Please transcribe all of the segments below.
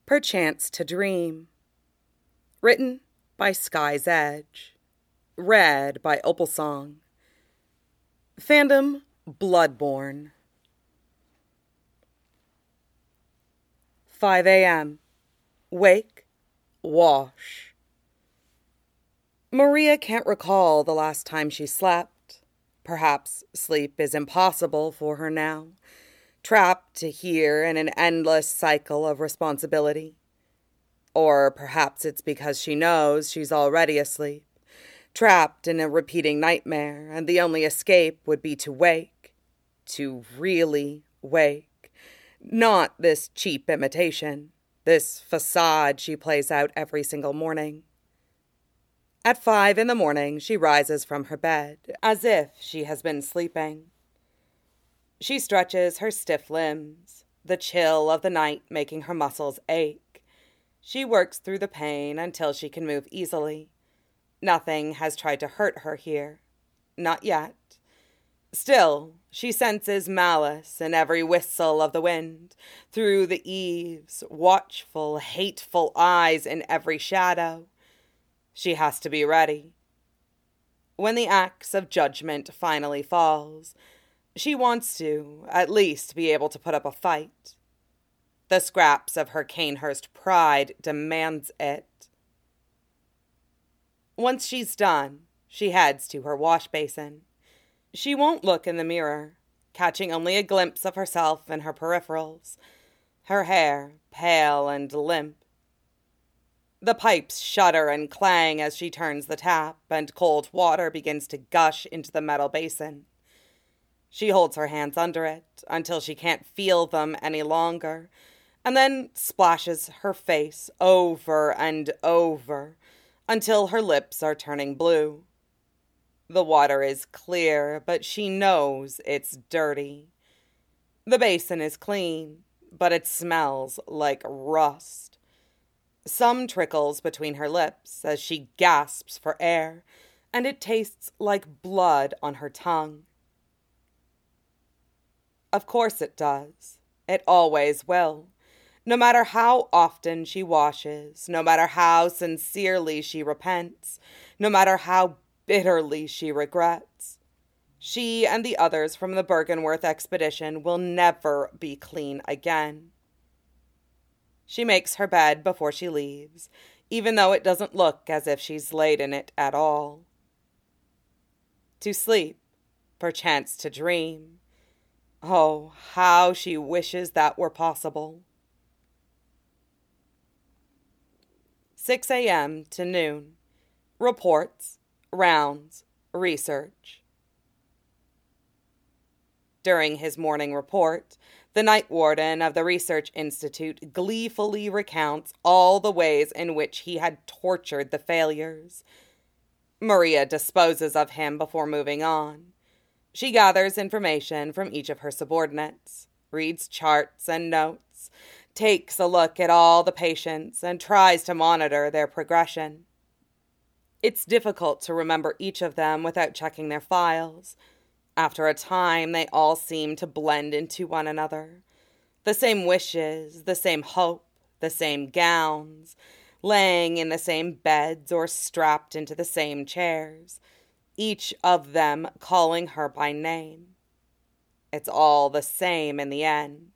Perchance to Dream. Written by Sky's Edge. Read by Opalsong. Fandom Bloodborne. 5 a.m. Wake. Wash. Maria can't recall the last time she slept. Perhaps sleep is impossible for her now, trapped here in an endless cycle of responsibility. Or perhaps it's because she knows she's already asleep, trapped in a repeating nightmare, and the only escape would be to wake. To really wake. Not this cheap imitation, this facade she plays out every single morning. At 5 a.m, she rises from her bed, as if she has been sleeping. She stretches her stiff limbs, the chill of the night making her muscles ache. She works through the pain until she can move easily. Nothing has tried to hurt her here. Not yet. Still, she senses malice in every whistle of the wind, through the eaves, watchful, hateful eyes in every shadow. She has to be ready. When the axe of judgment finally falls, she wants to, at least, be able to put up a fight. The scraps of her Canehurst pride demands it. Once she's done, she heads to her wash basin. She won't look in the mirror, catching only a glimpse of herself in her peripherals, her hair pale and limp. The pipes shudder and clang as she turns the tap, and cold water begins to gush into the metal basin. She holds her hands under it until she can't feel them any longer, and then splashes her face over and over until her lips are turning blue. The water is clear, but she knows it's dirty. The basin is clean, but it smells like rust. Some trickles between her lips as she gasps for air, and it tastes like blood on her tongue. Of course it does. It always will. No matter how often she washes, no matter how sincerely she repents, no matter how bitterly she regrets, she and the others from the Byrgenwerth expedition will never be clean again. She makes her bed before she leaves, even though it doesn't look as if she's laid in it at all. To sleep, perchance to dream. Oh, how she wishes that were possible. 6 a.m. to noon. Reports, rounds, research. During his morning report, the night warden of the Research Institute gleefully recounts all the ways in which he had tortured the failures. Maria disposes of him before moving on. She gathers information from each of her subordinates, reads charts and notes, takes a look at all the patients, and tries to monitor their progression. It's difficult to remember each of them without checking their files. After a time, they all seem to blend into one another. The same wishes, the same hope, the same gowns, laying in the same beds or strapped into the same chairs, each of them calling her by name. It's all the same in the end.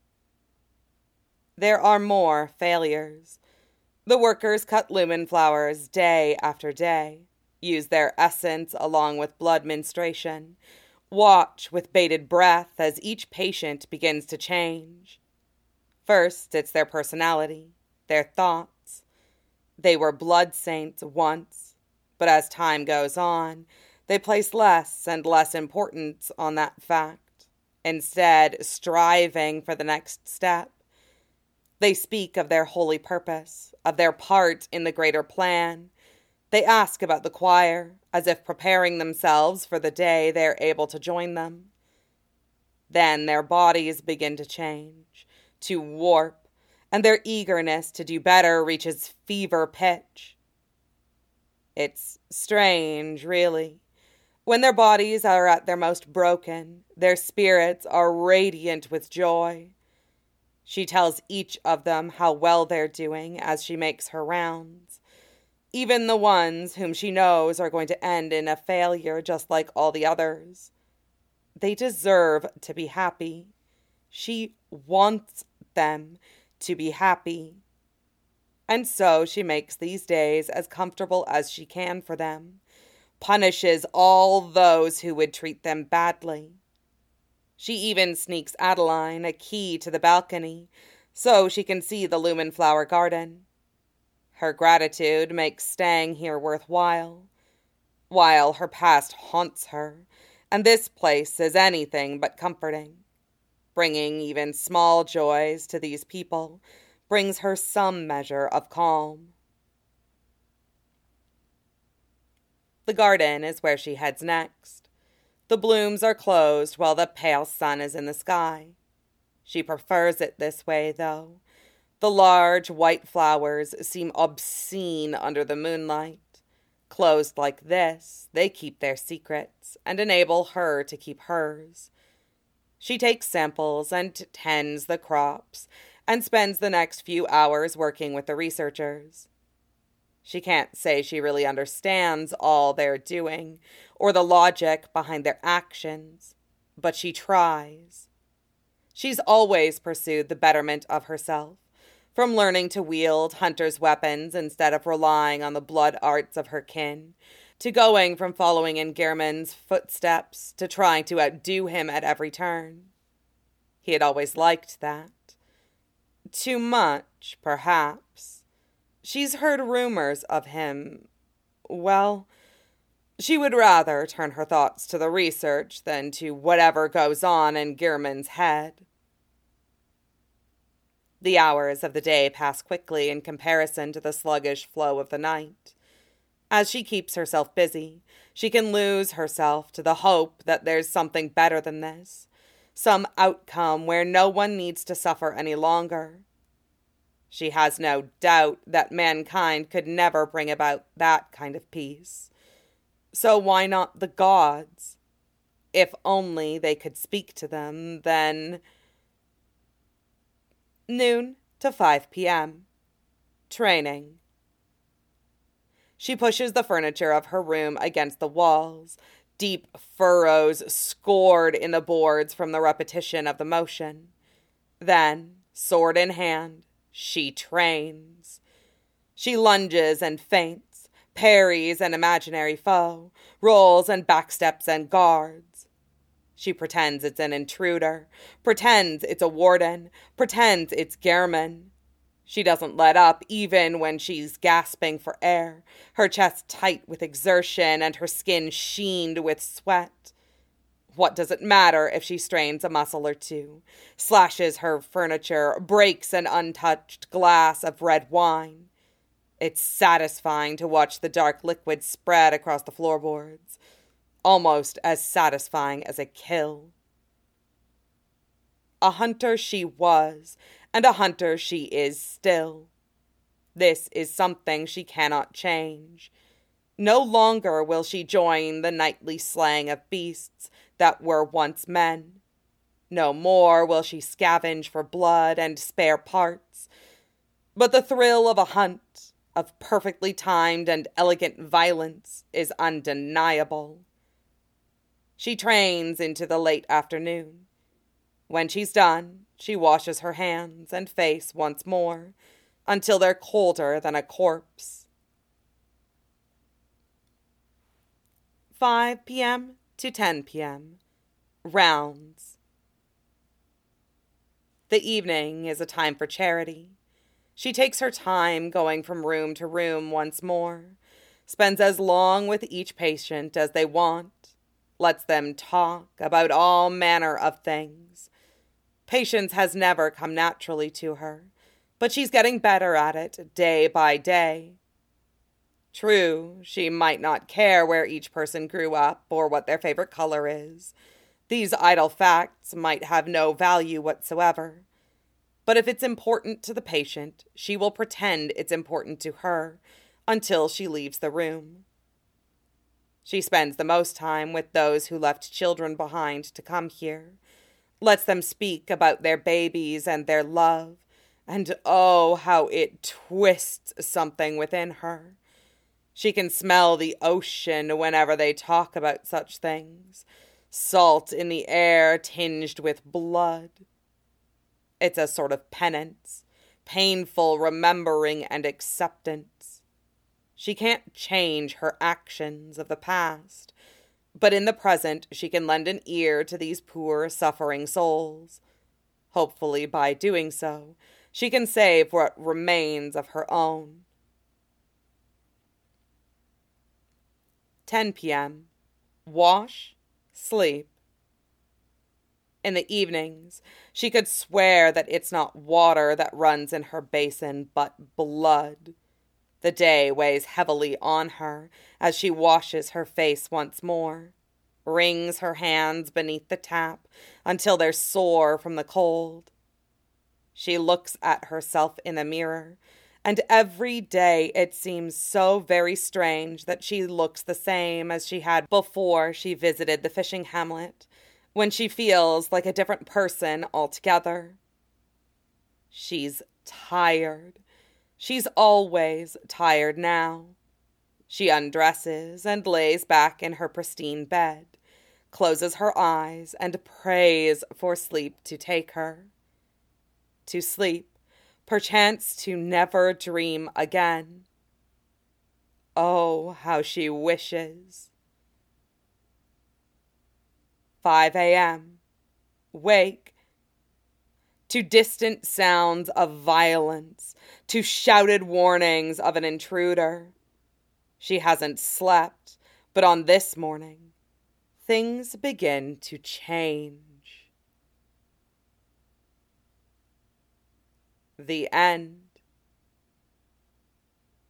There are more failures. The workers cut lumen flowers day after day, use their essence along with blood menstruation, watch with bated breath as each patient begins to change. First, it's their personality, their thoughts. They were blood saints once, but as time goes on, they place less and less importance on that fact, instead striving for the next step. They speak of their holy purpose, of their part in the greater plan. They ask about the choir, as if preparing themselves for the day they're able to join them. Then their bodies begin to change, to warp, and their eagerness to do better reaches fever pitch. It's strange, really. When their bodies are at their most broken, their spirits are radiant with joy. She tells each of them how well they're doing as she makes her rounds, even the ones whom she knows are going to end in a failure just like all the others. They deserve to be happy. She wants them to be happy. And so she makes these days as comfortable as she can for them, punishes all those who would treat them badly. She even sneaks Adeline a key to the balcony so she can see the Lumen Flower Garden. Her gratitude makes staying here worthwhile, while her past haunts her, and this place is anything but comforting. Bringing even small joys to these people brings her some measure of calm. The garden is where she heads next. The blooms are closed while the pale sun is in the sky. She prefers it this way, though. The large white flowers seem obscene under the moonlight. Closed like this, they keep their secrets and enable her to keep hers. She takes samples and tends the crops and spends the next few hours working with the researchers. She can't say she really understands all they're doing or the logic behind their actions, but she tries. She's always pursued the betterment of herself, from learning to wield hunter's weapons instead of relying on the blood arts of her kin, to going from following in Gehrman's footsteps to trying to outdo him at every turn. He had always liked that. Too much, perhaps. She's heard rumors of him. Well, she would rather turn her thoughts to the research than to whatever goes on in Gehrman's head. The hours of the day pass quickly in comparison to the sluggish flow of the night. As she keeps herself busy, she can lose herself to the hope that there's something better than this, some outcome where no one needs to suffer any longer. She has no doubt that mankind could never bring about that kind of peace. So why not the gods? If only they could speak to them, then... Noon to 5 p.m. Training. She pushes the furniture of her room against the walls, deep furrows scored in the boards from the repetition of the motion. Then, sword in hand, she trains. She lunges and feints, parries an imaginary foe, rolls and backsteps and guards. She pretends it's an intruder, pretends it's a warden, pretends it's Gehrman. She doesn't let up even when she's gasping for air, her chest tight with exertion and her skin sheened with sweat. What does it matter if she strains a muscle or two, slashes her furniture, breaks an untouched glass of red wine? It's satisfying to watch the dark liquid spread across the floorboards. Almost as satisfying as a kill. A hunter she was, and a hunter she is still. This is something she cannot change. No longer will she join the nightly slaying of beasts that were once men. No more will she scavenge for blood and spare parts. But the thrill of a hunt, of perfectly timed and elegant violence, is undeniable. She trains into the late afternoon. When she's done, she washes her hands and face once more, until they're colder than a corpse. 5 p.m. to 10 p.m. Rounds. The evening is a time for charity. She takes her time going from room to room once more, spends as long with each patient as they want, lets them talk about all manner of things. Patience has never come naturally to her, but she's getting better at it day by day. True, she might not care where each person grew up or what their favorite color is. These idle facts might have no value whatsoever. But if it's important to the patient, she will pretend it's important to her until she leaves the room. She spends the most time with those who left children behind to come here, lets them speak about their babies and their love, and oh, how it twists something within her. She can smell the ocean whenever they talk about such things, salt in the air tinged with blood. It's a sort of penance, painful remembering and acceptance. She can't change her actions of the past, but in the present she can lend an ear to these poor suffering souls. Hopefully, by doing so, she can save what remains of her own. 10 p.m. Wash, sleep. In the evenings, she could swear that it's not water that runs in her basin, but blood. The day weighs heavily on her as she washes her face once more, wrings her hands beneath the tap until they're sore from the cold. She looks at herself in the mirror, and every day it seems so very strange that she looks the same as she had before she visited the fishing hamlet, when she feels like a different person altogether. She's tired. She's always tired now. She undresses and lays back in her pristine bed, closes her eyes, and prays for sleep to take her. To sleep, perchance to never dream again. Oh, how she wishes. 5 a.m. Wake. To distant sounds of violence, to shouted warnings of an intruder. She hasn't slept, but on this morning, things begin to change. The end.